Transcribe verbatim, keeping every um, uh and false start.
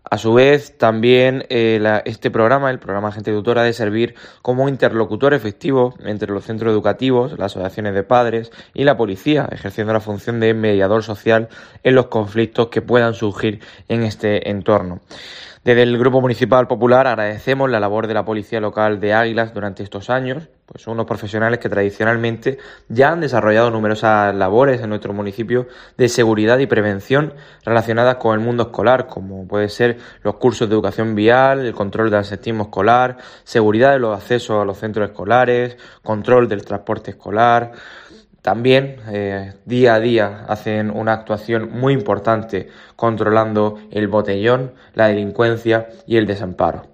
A su vez, también eh, la- este programa, el programa Agente Tutor, ha de servir como interlocutor efectivo entre los centros educativos, las asociaciones de padres y la policía, ejerciendo la función de mediador social en los conflictos que puedan surgir en este entorno. Desde el Grupo Municipal Popular agradecemos la labor de la Policía Local de Águilas durante estos años, pues son unos profesionales que tradicionalmente ya han desarrollado numerosas labores en nuestro municipio de seguridad y prevención relacionadas con el mundo escolar, como puede ser los cursos de educación vial, el control del absentismo escolar, seguridad de los accesos a los centros escolares, control del transporte escolar. También eh, día a día hacen una actuación muy importante controlando el botellón, la delincuencia y el desamparo.